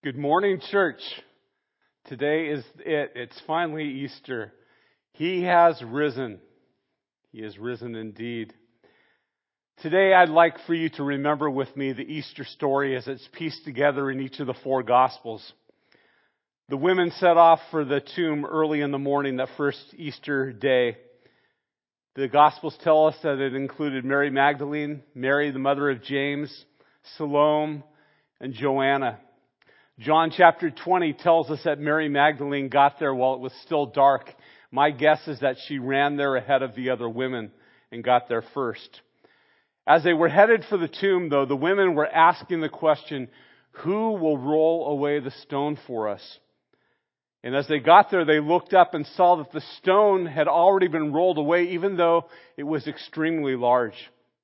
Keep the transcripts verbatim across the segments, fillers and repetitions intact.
Good morning, church. Today is it. It's finally Easter. He has risen. He has risen indeed. Today, I'd like for you to remember with me the Easter story as it's pieced together in each of the four Gospels. The women set off for the tomb early in the morning, that first Easter day. The Gospels tell us that it included Mary Magdalene, Mary, the mother of James, Salome, and Joanna. John chapter twenty tells us that Mary Magdalene got there while it was still dark. My guess is that she ran there ahead of the other women and got there first. As they were headed for the tomb, though, the women were asking the question, who will roll away the stone for us? And as they got there, they looked up and saw that the stone had already been rolled away, even though it was extremely large.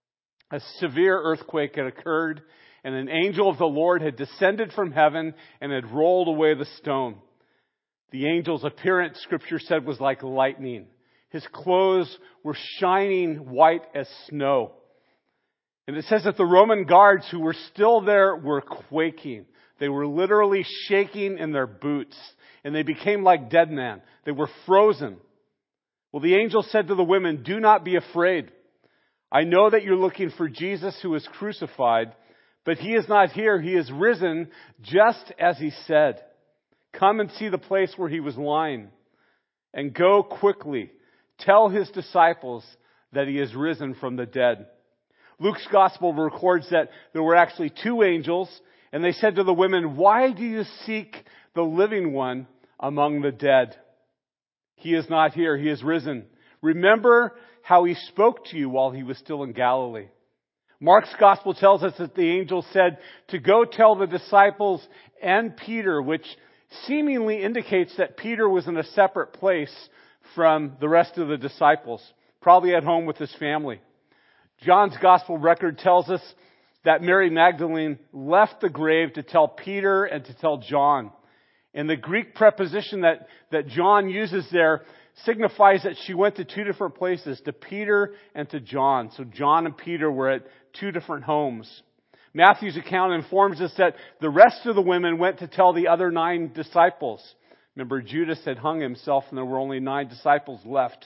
A severe earthquake had occurred, and an angel of the Lord had descended from heaven and had rolled away the stone. The angel's appearance, Scripture said, was like lightning. His clothes were shining white as snow. And it says that the Roman guards who were still there were quaking. They were literally shaking in their boots, and they became like dead men. They were frozen. Well, the angel said to the women, "Do not be afraid. I know that you're looking for Jesus who was crucified, but he is not here. He is risen just as he said. Come and see the place where he was lying. And go quickly. Tell his disciples that he is risen from the dead." Luke's gospel records that there were actually two angels, and they said to the women, "Why do you seek the living one among the dead? He is not here. He is risen. Remember how he spoke to you while he was still in Galilee." Mark's gospel tells us that the angel said to go tell the disciples and Peter, which seemingly indicates that Peter was in a separate place from the rest of the disciples, probably at home with his family. John's gospel record tells us that Mary Magdalene left the grave to tell Peter and to tell John. And the Greek preposition that, that John uses there signifies that she went to two different places, to Peter and to John. So John and Peter were at two different homes. Matthew's account informs us that the rest of the women went to tell the other nine disciples. Remember, Judas had hung himself and there were only nine disciples left.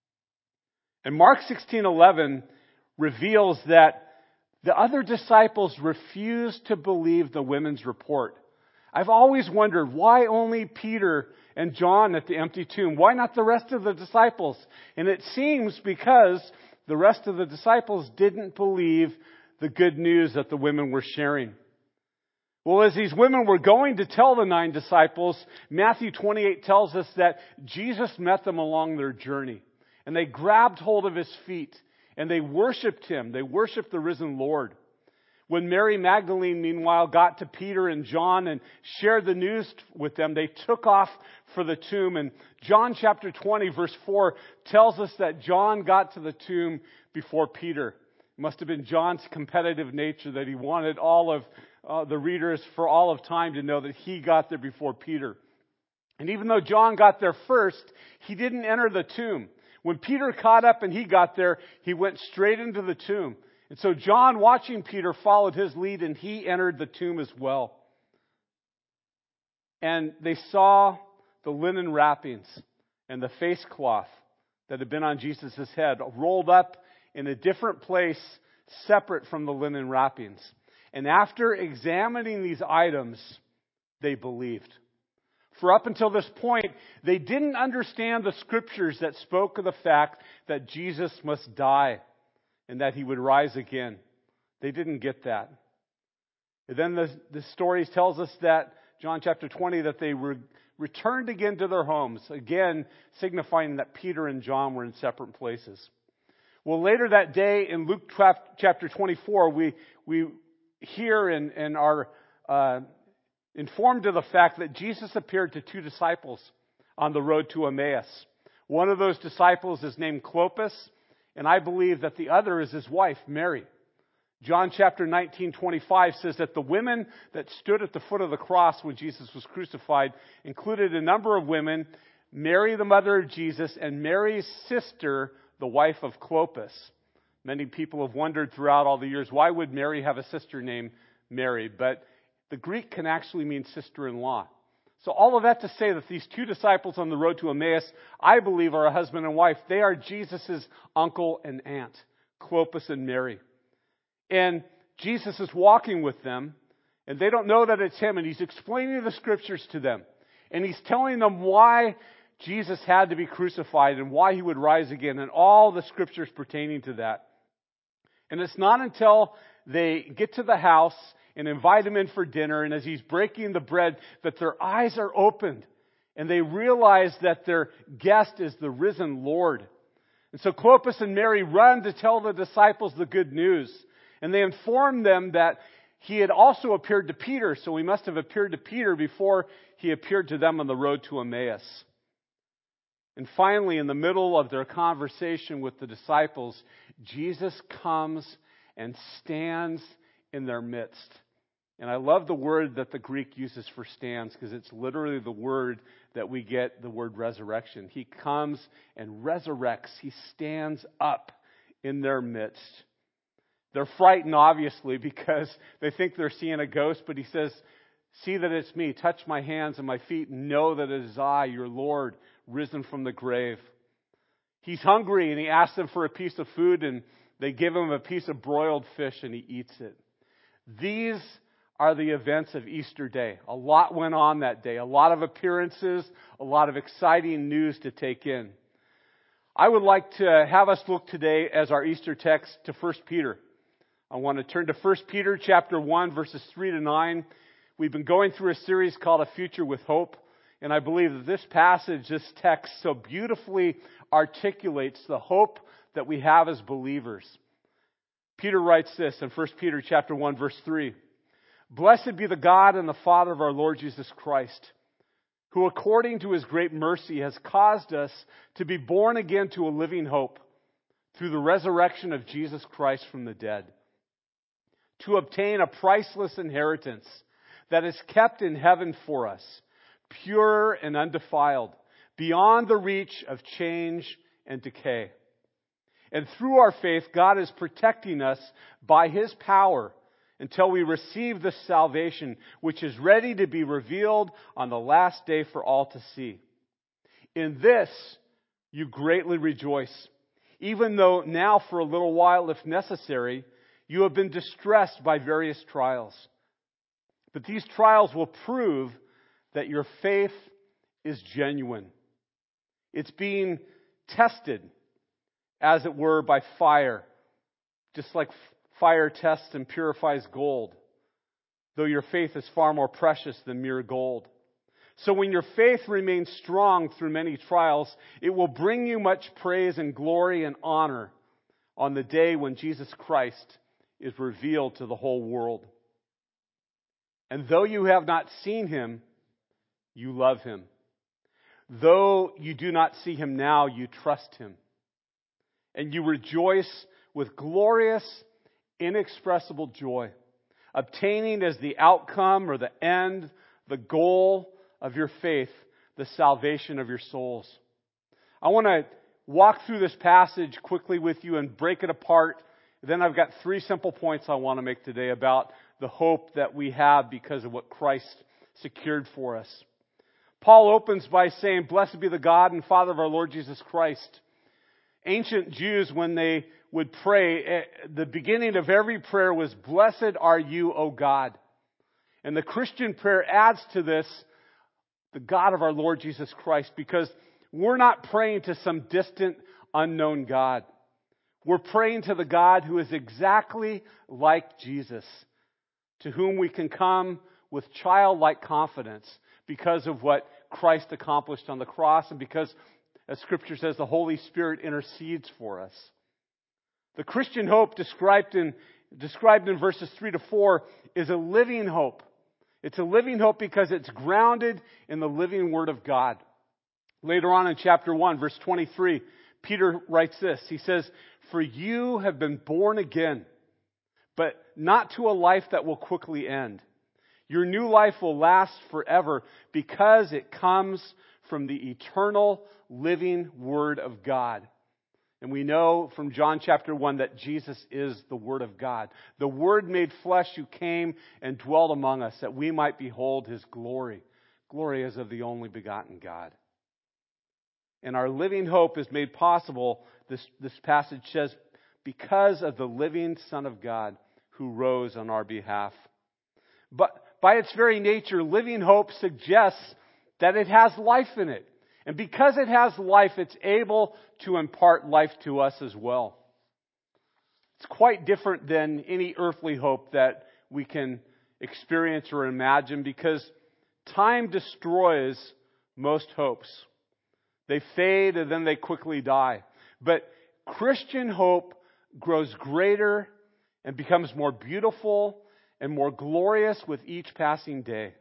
And Mark sixteen eleven reveals that the other disciples refused to believe the women's report. I've always wondered, why only Peter and John at the empty tomb? Why not the rest of the disciples? And it seems because the rest of the disciples didn't believe the good news that the women were sharing. Well, as these women were going to tell the nine disciples, Matthew twenty-eight tells us that Jesus met them along their journey. And they grabbed hold of his feet and they worshiped him. They worshiped the risen Lord. When Mary Magdalene, meanwhile, got to Peter and John and shared the news with them, they took off for the tomb. And John chapter twenty, verse four, tells us that John got to the tomb before Peter. It must have been John's competitive nature that he wanted all of uh, the readers for all of time to know that he got there before Peter. And even though John got there first, he didn't enter the tomb. When Peter caught up and he got there, he went straight into the tomb. And so John, watching Peter, followed his lead and he entered the tomb as well. And they saw the linen wrappings and the face cloth that had been on Jesus' head rolled up in a different place separate from the linen wrappings. And after examining these items, they believed. For up until this point, they didn't understand the scriptures that spoke of the fact that Jesus must die and that he would rise again. They didn't get that. And then the, the story tells us that, John chapter twenty, that they re- returned again to their homes, again signifying that Peter and John were in separate places. Well, later that day in Luke chapter twenty-four, we we hear and, and are uh, informed of the fact that Jesus appeared to two disciples on the road to Emmaus. One of those disciples is named Clopas, and I believe that the other is his wife, Mary. John chapter nineteen twenty-five says that the women that stood at the foot of the cross when Jesus was crucified included a number of women, Mary, the mother of Jesus, and Mary's sister, the wife of Clopas. Many people have wondered throughout all the years, why would Mary have a sister named Mary? But The Greek can actually mean sister-in-law. So all of that to say that these two disciples on the road to Emmaus, I believe, are a husband and wife. They are Jesus' uncle and aunt, Clopas and Mary. And Jesus is walking with them, and they don't know that it's him, and he's explaining the scriptures to them. And he's telling them why Jesus had to be crucified and why he would rise again, and all the scriptures pertaining to that. And it's not until they get to the house and invite him in for dinner, and as he's breaking the bread, that their eyes are opened, and they realize that their guest is the risen Lord. And so Clopas and Mary run to tell the disciples the good news. And they inform them that he had also appeared to Peter, so he must have appeared to Peter before he appeared to them on the road to Emmaus. And finally, in the middle of their conversation with the disciples, Jesus comes and stands in their midst. And I love the word that the Greek uses for stands, because it's literally the word that we get the word resurrection. He comes and resurrects. He stands up in their midst. They're frightened, obviously, because they think they're seeing a ghost, but he says, "See that it's me. Touch my hands and my feet and know that it is I, your Lord, risen from the grave." He's hungry, and he asks them for a piece of food, and they give him a piece of broiled fish, and he eats it. These are the events of Easter Day. A lot went on that day. A lot of appearances, a lot of exciting news to take in. I would like to have us look today as our Easter text to First Peter. I want to turn to First Peter chapter one, verses three to nine. We've been going through a series called A Future with Hope, and I believe that this passage, this text, so beautifully articulates the hope that we have as believers. Peter writes this in First Peter chapter one, verse three. "Blessed be the God and the Father of our Lord Jesus Christ, who according to his great mercy has caused us to be born again to a living hope through the resurrection of Jesus Christ from the dead, to obtain a priceless inheritance that is kept in heaven for us, pure and undefiled, beyond the reach of change and decay. And through our faith, God is protecting us by his power until we receive the salvation which is ready to be revealed on the last day for all to see. In this you greatly rejoice, even though now for a little while, if necessary, you have been distressed by various trials. But these trials will prove that your faith is genuine. It's being tested, as it were, by fire, just like fire tests and purifies gold, though your faith is far more precious than mere gold. So when your faith remains strong through many trials, it will bring you much praise and glory and honor on the day when Jesus Christ is revealed to the whole world. And though you have not seen him, you love him. Though you do not see him now, you trust him. And you rejoice with glorious, inexpressible joy, obtaining as the outcome or the end, the goal of your faith, the salvation of your souls." I want to walk through this passage quickly with you and break it apart. Then I've got three simple points I want to make today about the hope that we have because of what Christ secured for us. Paul opens by saying, "Blessed be the God and Father of our Lord Jesus Christ." Ancient Jews, when they would pray, the beginning of every prayer was, "Blessed are you, O God." And the Christian prayer adds to this, the God of our Lord Jesus Christ, because we're not praying to some distant, unknown God. We're praying to the God who is exactly like Jesus, to whom we can come with childlike confidence because of what Christ accomplished on the cross and because, as Scripture says, the Holy Spirit intercedes for us. The Christian hope described in, described in verses three to four is a living hope. It's a living hope because it's grounded in the living Word of God. Later on in chapter one, verse twenty-three, Peter writes this. He says, "For you have been born again, but not to a life that will quickly end. Your new life will last forever because it comes from the eternal living Word of God." And we know from John chapter one that Jesus is the Word of God. The Word made flesh who came and dwelt among us, that we might behold His glory. Glory as of the only begotten God. And our living hope is made possible, this, this passage says, because of the living Son of God who rose on our behalf. But by its very nature, living hope suggests that it has life in it. And because it has life, it's able to impart life to us as well. It's quite different than any earthly hope that we can experience or imagine, because time destroys most hopes. They fade and then they quickly die. But Christian hope grows greater and becomes more beautiful and more glorious with each passing day.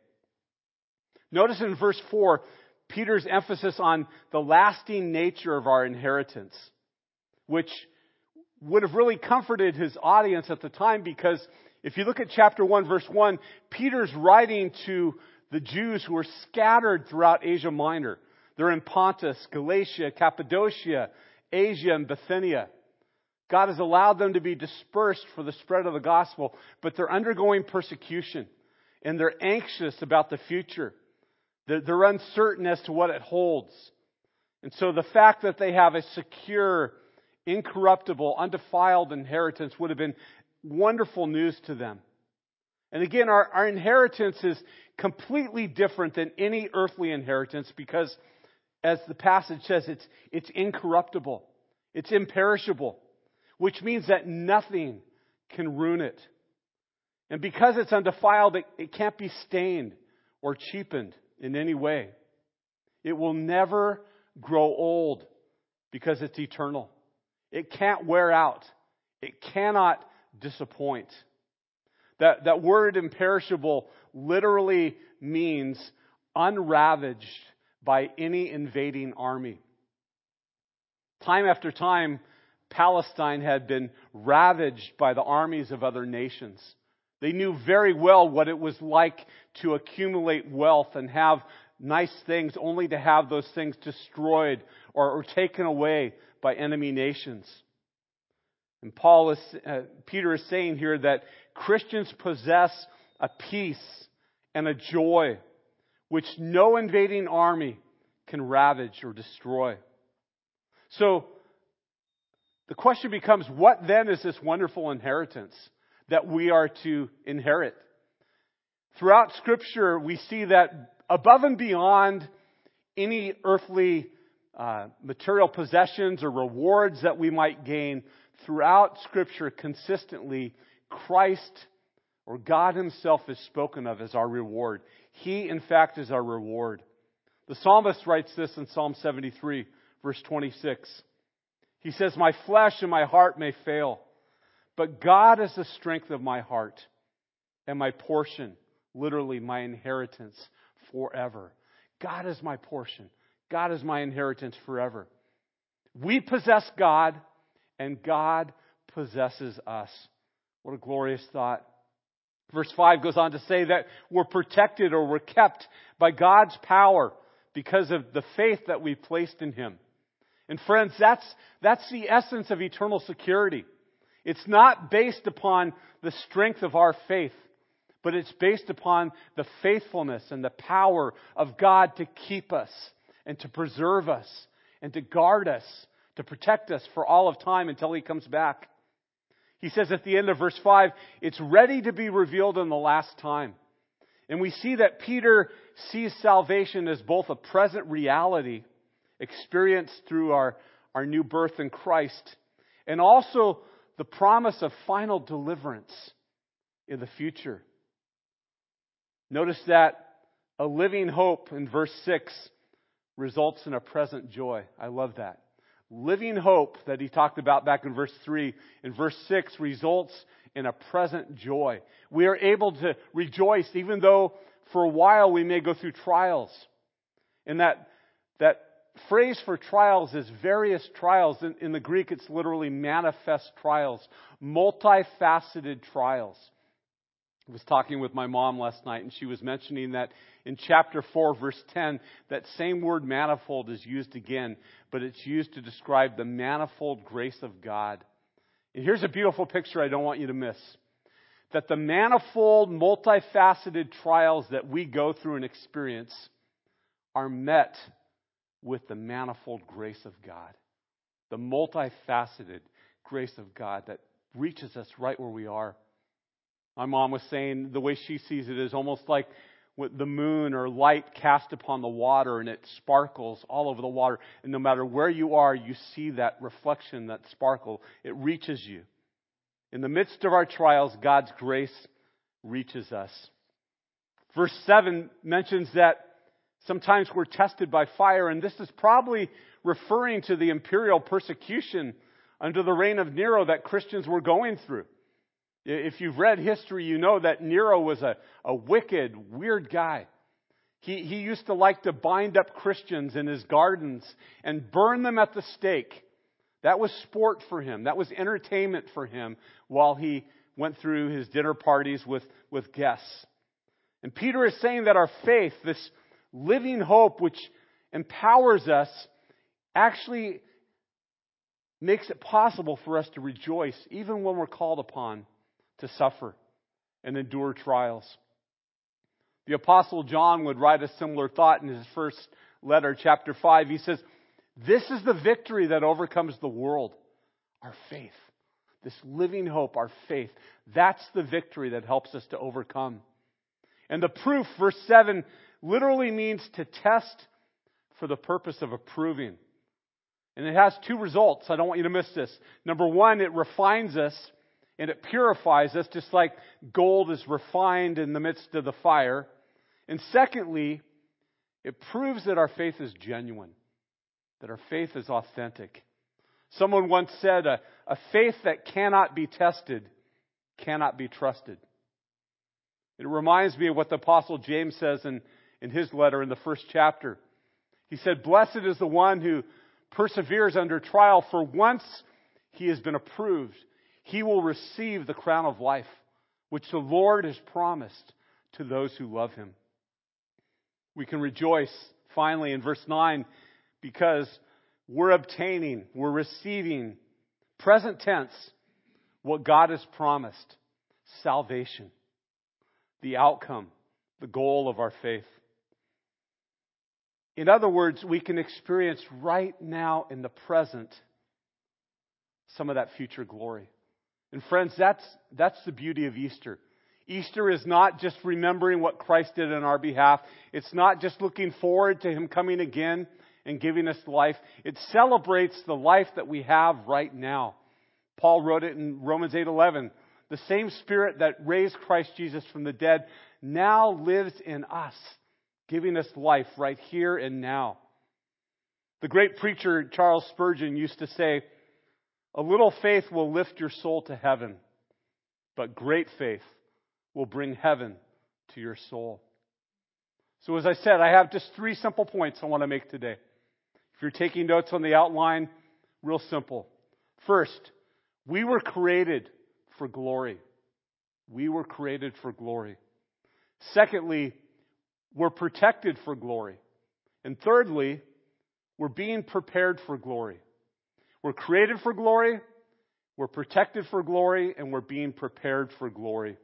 Notice in verse four, Peter's emphasis on the lasting nature of our inheritance, which would have really comforted his audience at the time, because if you look at chapter one, verse one, Peter's writing to the Jews who are scattered throughout Asia Minor. They're in Pontus, Galatia, Cappadocia, Asia, and Bithynia. God has allowed them to be dispersed for the spread of the gospel, but they're undergoing persecution, and they're anxious about the future. They're uncertain as to what it holds. And so the fact that they have a secure, incorruptible, undefiled inheritance would have been wonderful news to them. And again, our, our inheritance is completely different than any earthly inheritance, because, as the passage says, it's, it's incorruptible. It's imperishable, which means that nothing can ruin it. And because it's undefiled, it, it can't be stained or cheapened in any way. It will never grow old because it's eternal. It can't wear out. It cannot disappoint. That, that word imperishable literally means unravaged by any invading army. Time after time, Palestine had been ravaged by the armies of other nations. They knew very well what it was like to accumulate wealth and have nice things, only to have those things destroyed or, or taken away by enemy nations. And Paul is, uh, Peter is saying here that Christians possess a peace and a joy which no invading army can ravage or destroy. So the question becomes, what then is this wonderful inheritance that we are to inherit? Throughout Scripture, we see that above and beyond any earthly uh, material possessions or rewards that we might gain, throughout Scripture consistently, Christ or God Himself is spoken of as our reward. He, in fact, is our reward. The psalmist writes this in Psalm seventy-three, verse twenty-six. He says, "My flesh and my heart may fail, but God is the strength of my heart and my portion," literally my inheritance, "forever." God is my portion. God is my inheritance forever. We possess God, and God possesses us. What a glorious thought. Verse five goes on to say that we're protected or we're kept by God's power because of the faith that we placed in Him. And friends, that's, that's the essence of eternal security. It's not based upon the strength of our faith, but it's based upon the faithfulness and the power of God to keep us and to preserve us and to guard us, to protect us for all of time until He comes back. He says at the end of verse five, it's ready to be revealed in the last time. And we see that Peter sees salvation as both a present reality experienced through our, our new birth in Christ, and also the promise of final deliverance in the future. Notice that a living hope in verse six results in a present joy. I love that. Living hope that he talked about back in verse three, in verse six, results in a present joy. We are able to rejoice even though for a while we may go through trials. And that, that phrase for trials is various trials. In, in the Greek, it's literally manifest trials, multifaceted trials. I was talking with my mom last night, and she was mentioning that in chapter four, verse ten, that same word manifold is used again, but it's used to describe the manifold grace of God. And here's a beautiful picture I don't want you to miss. That the manifold, multifaceted trials that we go through and experience are met with the manifold grace of God. The multifaceted grace of God that reaches us right where we are. My mom was saying the way she sees it is almost like with the moon or light cast upon the water, and it sparkles all over the water. And no matter where you are, you see that reflection, that sparkle. It reaches you. In the midst of our trials, God's grace reaches us. Verse seven mentions that sometimes we're tested by fire, and this is probably referring to the imperial persecution under the reign of Nero that Christians were going through. If you've read history, you know that Nero was a, a wicked, weird guy. He, he used to like to bind up Christians in his gardens and burn them at the stake. That was sport for him. That was entertainment for him while he went through his dinner parties with, with guests. And Peter is saying that our faith, this living hope which empowers us, actually makes it possible for us to rejoice even when we're called upon to suffer and endure trials. The Apostle John would write a similar thought in his first letter, chapter five. He says, "This is the victory that overcomes the world, our faith." This living hope, our faith, that's the victory that helps us to overcome. And the proof, verse seven, literally means to test for the purpose of approving. And it has two results. I don't want you to miss this. Number one, it refines us and it purifies us, just like gold is refined in the midst of the fire. And secondly, it proves that our faith is genuine, that our faith is authentic. Someone once said, a, a faith that cannot be tested cannot be trusted. It reminds me of what the Apostle James says in, in his letter in the first chapter. He said, "Blessed is the one who perseveres under trial, for once he has been approved, he will receive the crown of life, which the Lord has promised to those who love him." We can rejoice, finally, in verse nine, because we're obtaining, we're receiving, present tense, what God has promised, salvation, the outcome, the goal of our faith. In other words, we can experience right now in the present some of that future glory. And friends, that's, that's the beauty of Easter. Easter is not just remembering what Christ did on our behalf. It's not just looking forward to Him coming again and giving us life. It celebrates the life that we have right now. Paul wrote it in Romans eight eleven. The same Spirit that raised Christ Jesus from the dead now lives in us, giving us life right here and now. The great preacher Charles Spurgeon used to say, "A little faith will lift your soul to heaven, but great faith will bring heaven to your soul." So as I said, I have just three simple points I want to make today. If you're taking notes on the outline, real simple. First, we were created for glory. We were created for glory. Secondly, we're protected for glory. And thirdly, we're being prepared for glory. We're created for glory, we're protected for glory, and we're being prepared for glory.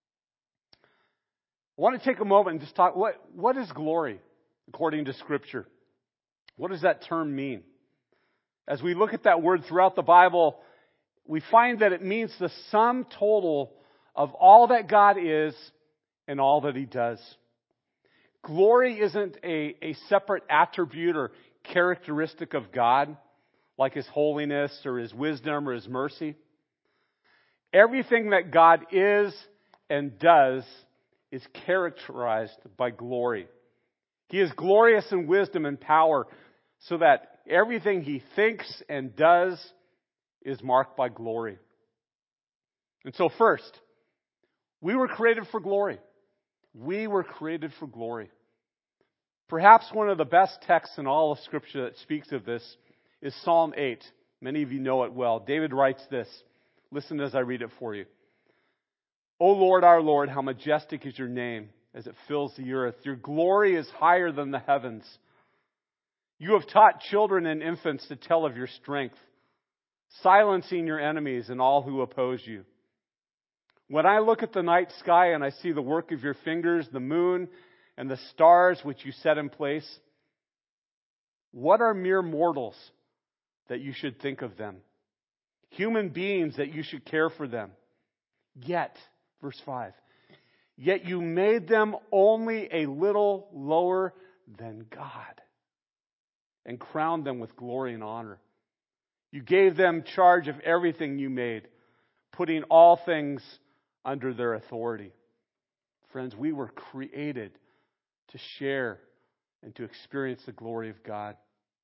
I want to take a moment and just talk, what, what is glory according to Scripture? What does that term mean? As we look at that word throughout the Bible, we find that it means the sum total of all that God is and all that He does. Glory isn't a, a separate attribute or characteristic of God, like His holiness or His wisdom or His mercy. Everything that God is and does is characterized by glory. He is glorious in wisdom and power, so that everything He thinks and does is marked by glory. And so first, we were created for glory. We were created for glory. Perhaps one of the best texts in all of Scripture that speaks of this is Psalm eight. Many of you know it well. David writes this. Listen as I read it for you. O Lord, our Lord, how majestic is your name as it fills the earth. Your glory is higher than the heavens. You have taught children and infants to tell of your strength, silencing your enemies and all who oppose you. When I look at the night sky and I see the work of your fingers, the moon and the stars which you set in place, what are mere mortals that you should think of them? Human beings that you should care for them. Yet, verse five, yet you made them only a little lower than God and crowned them with glory and honor. You gave them charge of everything you made, putting all things under their authority. Friends, we were created to share and to experience the glory of God.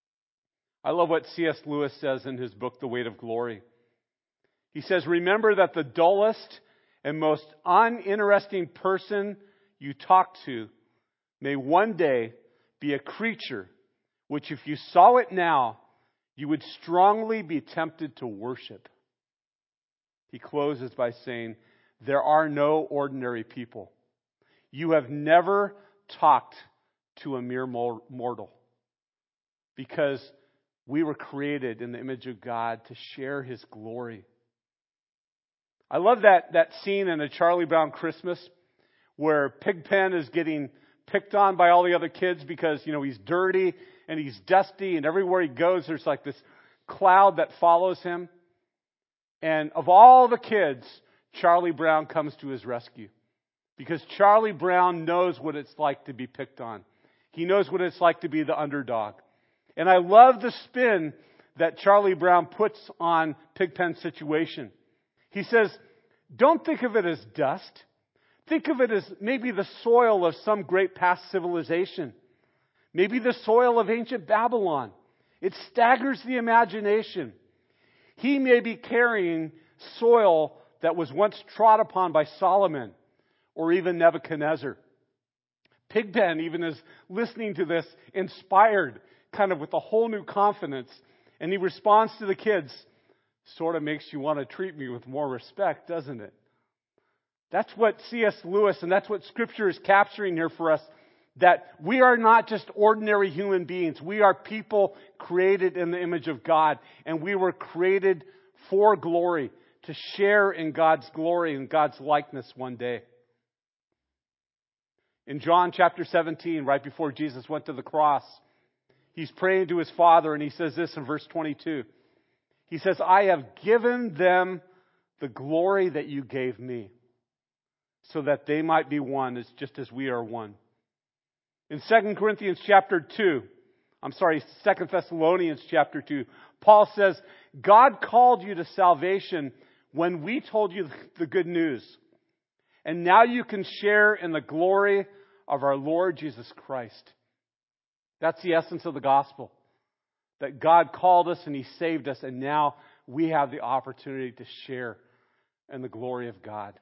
I love what C S Lewis says in his book, The Weight of Glory. He says, remember that the dullest and most uninteresting person you talk to may one day be a creature which, if you saw it now, you would strongly be tempted to worship. He closes by saying, there are no ordinary people. You have never talked to a mere mortal, because we were created in the image of God to share His glory. I love that, that scene in A Charlie Brown Christmas where Pigpen is getting picked on by all the other kids because, you know, he's dirty and he's dusty, and everywhere he goes there's like this cloud that follows him. And of all the kids, Charlie Brown comes to his rescue, because Charlie Brown knows what it's like to be picked on. He knows what it's like to be the underdog. And I love the spin that Charlie Brown puts on Pigpen's situation. He says, don't think of it as dust. Think of it as maybe the soil of some great past civilization. Maybe the soil of ancient Babylon. It staggers the imagination. He may be carrying soil that was once trod upon by Solomon or even Nebuchadnezzar. Pigpen even is listening to this, inspired, kind of with a whole new confidence. And he responds to the kids, sort of makes you want to treat me with more respect, doesn't it? That's what C S Lewis, and that's what Scripture is capturing here for us, that we are not just ordinary human beings. We are people created in the image of God, and we were created for glory, to share in God's glory and God's likeness one day. In John chapter seventeen, right before Jesus went to the cross, He's praying to His Father, and He says this in verse twenty-two. He says, I have given them the glory that you gave me, so that they might be one, as just as we are one. In Second Corinthians chapter two, I'm sorry, Second Thessalonians chapter two, Paul says, God called you to salvation when we told you the good news. And now you can share in the glory of our Lord Jesus Christ. That's the essence of the gospel. That God called us and He saved us, and now we have the opportunity to share in the glory of God.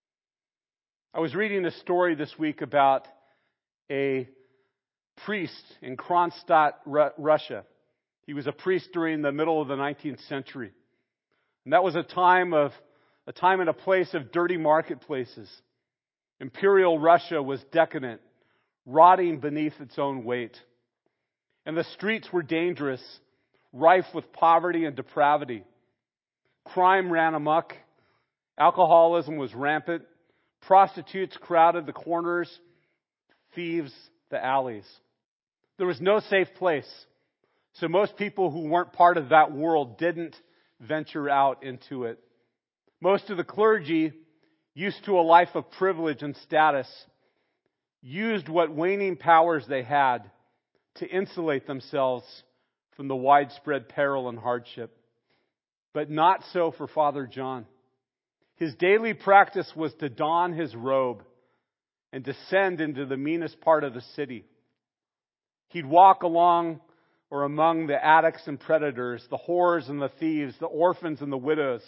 I was reading a story this week about a priest in Kronstadt, Russia. He was a priest during the middle of the nineteenth century. And that was a time of a time and a place of dirty marketplaces. Imperial Russia was decadent, rotting beneath its own weight. And the streets were dangerous, rife with poverty and depravity. Crime ran amok. Alcoholism was rampant. Prostitutes crowded the corners. Thieves the alleys. There was no safe place. So most people who weren't part of that world didn't venture out into it. Most of the clergy, used to a life of privilege and status, used what waning powers they had to insulate themselves from the widespread peril and hardship. But not so for Father John. His daily practice was to don his robe and descend into the meanest part of the city. He'd walk along or among the addicts and predators, the whores and the thieves, the orphans and the widows.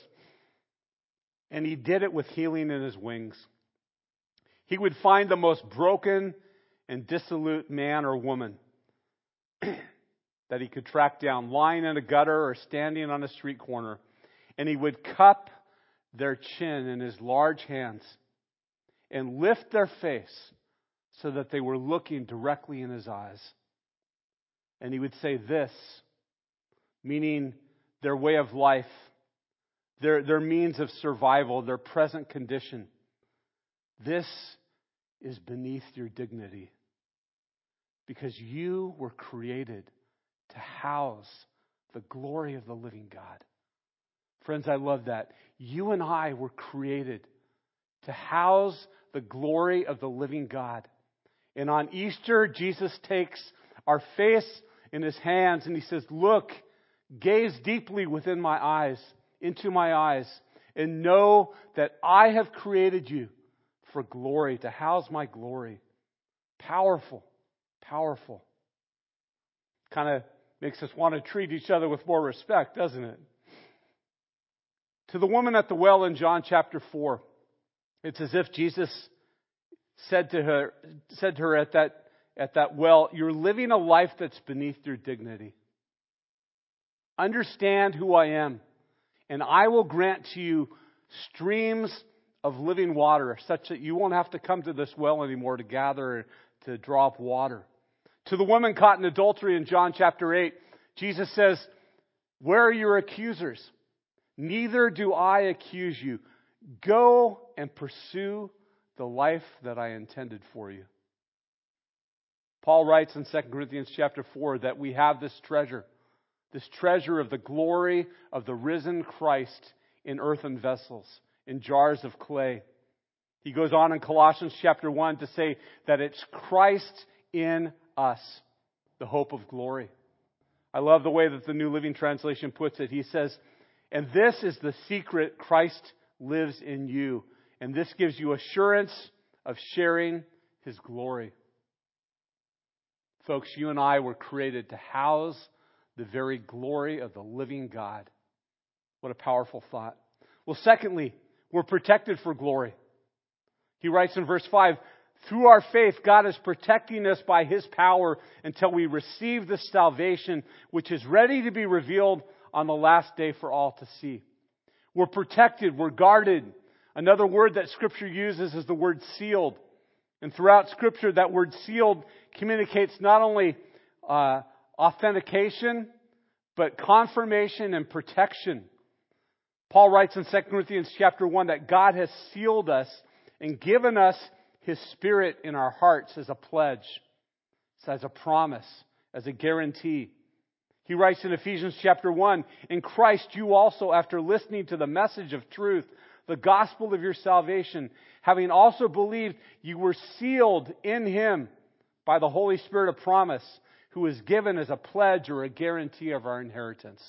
And he did it with healing in his wings. He would find the most broken and dissolute man or woman that he could track down, lying in a gutter or standing on a street corner. And he would cup their chin in his large hands and lift their face so that they were looking directly in his eyes. And he would say this, meaning their way of life, their, their means of survival, their present condition. This is beneath your dignity, because you were created to house the glory of the living God. Friends, I love that. You and I were created to house the glory of the living God. And on Easter, Jesus takes our face in his hands and he says, look, gaze deeply within my eyes, into my eyes, and know that I have created you for glory, to house my glory. Powerful, powerful. Kind of makes us want to treat each other with more respect, doesn't it? To the woman at the well in John chapter four, it's as if Jesus said to her, said to her at that, at that well, you're living a life that's beneath your dignity. Understand who I am, and I will grant to you streams of living water, such that you won't have to come to this well anymore to gather, to draw up water. To the woman caught in adultery in John chapter eight, Jesus says, where are your accusers? Neither do I accuse you. Go and pursue the life that I intended for you. Paul writes in Second Corinthians chapter four that we have this treasure, this treasure of the glory of the risen Christ in earthen vessels, in jars of clay. He goes on in Colossians chapter one to say that it's Christ in us, the hope of glory. I love the way that the New Living Translation puts it. He says, and this is the secret, Christ lives in you. And this gives you assurance of sharing his glory. Folks, you and I were created to house the very glory of the living God. What a powerful thought. Well, secondly, we're protected for glory. He writes in verse five, through our faith, God is protecting us by his power until we receive the salvation which is ready to be revealed on the last day for all to see. We're protected, we're guarded. Another word that Scripture uses is the word sealed. And throughout Scripture, that word sealed communicates not only uh, authentication, but confirmation and protection. Paul writes in Second Corinthians chapter one that God has sealed us and given us his Spirit in our hearts as a pledge, as a promise, as a guarantee. He writes in Ephesians chapter one, in Christ you also, after listening to the message of truth, the gospel of your salvation, having also believed, you were sealed in him by the Holy Spirit of promise, who is given as a pledge or a guarantee of our inheritance.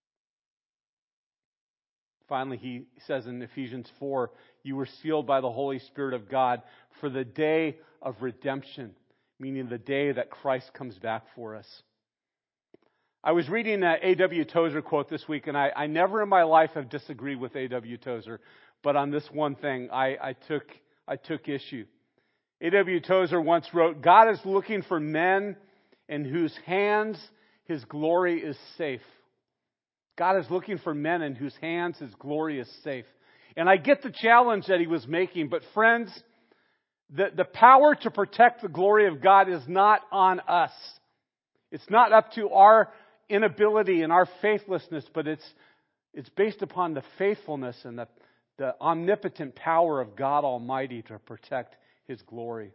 Finally, he says in Ephesians four, you were sealed by the Holy Spirit of God for the day of redemption, meaning the day that Christ comes back for us. I was reading an A W Tozer quote this week, and I, I never in my life have disagreed with A W Tozer, but on this one thing, I, I took I took issue. A W Tozer once wrote, God is looking for men in whose hands his glory is safe. God is looking for men in whose hands his glory is safe. And I get the challenge that he was making, but friends, the, the power to protect the glory of God is not on us. It's not up to our inability and our faithlessness, but it's it's based upon the faithfulness and the, the omnipotent power of God Almighty to protect his glory.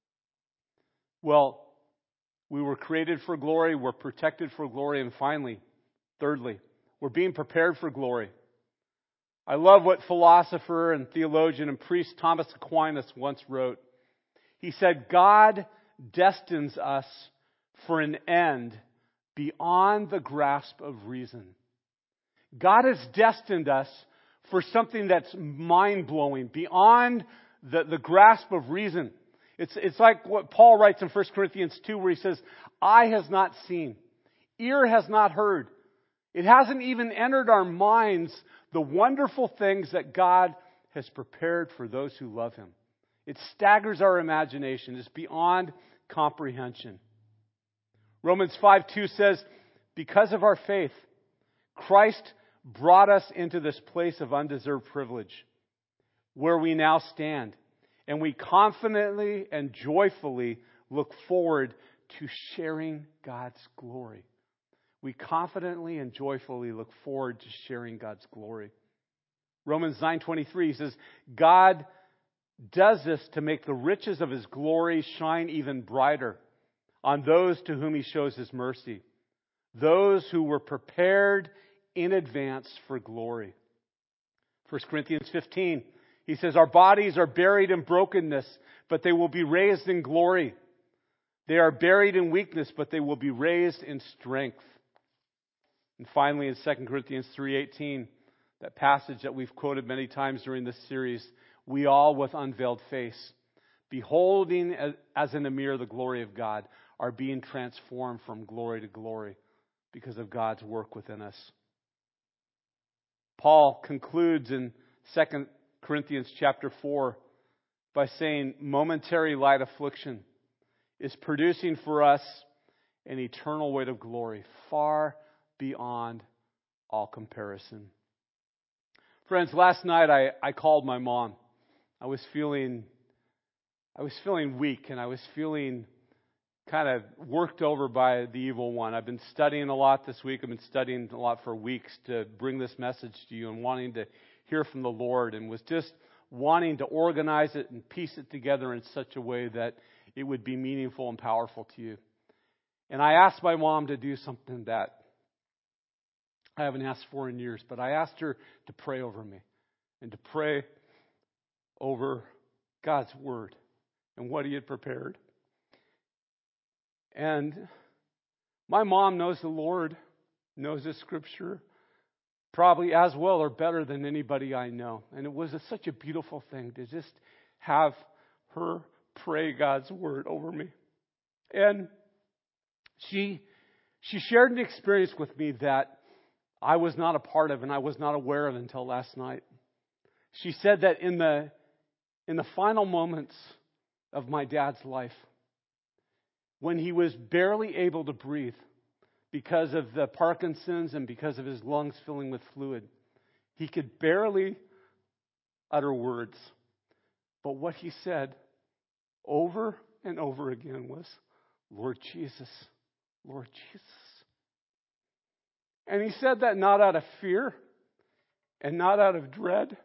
Well, we were created for glory, we're protected for glory, and finally, thirdly, we're being prepared for glory. I love what philosopher and theologian and priest Thomas Aquinas once wrote. He said, God destines us for an end beyond the grasp of reason. God has destined us for something that's mind-blowing, beyond the, the grasp of reason. It's, it's like what Paul writes in First Corinthians two, where he says, eye has not seen, ear has not heard. It hasn't even entered our minds the wonderful things that God has prepared for those who love him. It staggers our imagination. It's beyond comprehension. Romans five two says, because of our faith, Christ brought us into this place of undeserved privilege, where we now stand. And we confidently and joyfully look forward to sharing God's glory. We confidently and joyfully look forward to sharing God's glory. Romans nine twenty-three says, God does this to make the riches of His glory shine even brighter on those to whom He shows His mercy, those who were prepared in advance for glory. First Corinthians fifteen, he says, our bodies are buried in brokenness, but they will be raised in glory. They are buried in weakness, but they will be raised in strength. And finally, in Second Corinthians three eighteen, that passage that we've quoted many times during this series, we all with unveiled face, beholding as in a mirror the glory of God, are being transformed from glory to glory because of God's work within us. Paul concludes in Second Corinthians chapter four by saying, momentary light affliction is producing for us an eternal weight of glory, far beyond all comparison. Friends, last night I, I called my mom. I was feeling I was feeling weak, and I was feeling kind of worked over by the evil one. I've been studying a lot this week. I've been studying a lot for weeks to bring this message to you and wanting to hear from the Lord, and was just wanting to organize it and piece it together in such a way that it would be meaningful and powerful to you. And I asked my mom to do something that I haven't asked for in years, but I asked her to pray over me and to pray over God's Word and what He had prepared. And my mom knows the Lord, knows the Scripture, probably as well or better than anybody I know. And it was a, such a beautiful thing to just have her pray God's Word over me. And she she shared an experience with me that I was not a part of and I was not aware of until last night. She said that in the in the final moments of my dad's life, when he was barely able to breathe because of the Parkinson's and because of his lungs filling with fluid, he could barely utter words. But what he said over and over again was, Lord Jesus, Lord Jesus. And he said that not out of fear and not out of dread,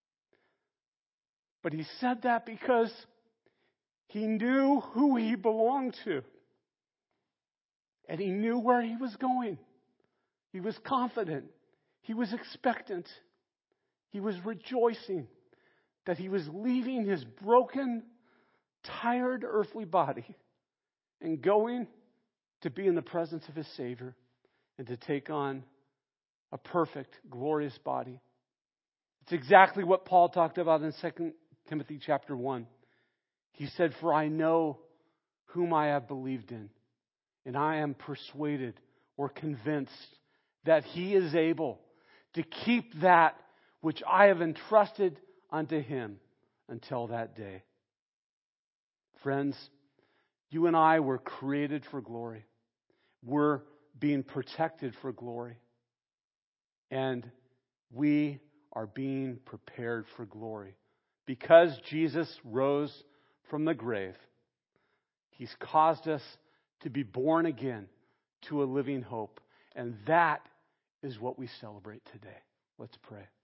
but he said that because he knew who he belonged to. And he knew where he was going. He was confident. He was expectant. He was rejoicing that he was leaving his broken, tired earthly body and going to be in the presence of his Savior and to take on a perfect, glorious body. It's exactly what Paul talked about in Second Timothy chapter one. He said, for I know whom I have believed in, and I am persuaded or convinced that He is able to keep that which I have entrusted unto Him until that day. Friends, you and I were created for glory. We're being protected for glory. And we are being prepared for glory. Because Jesus rose from the grave, He's caused us to be born again to a living hope. And that is what we celebrate today. Let's pray.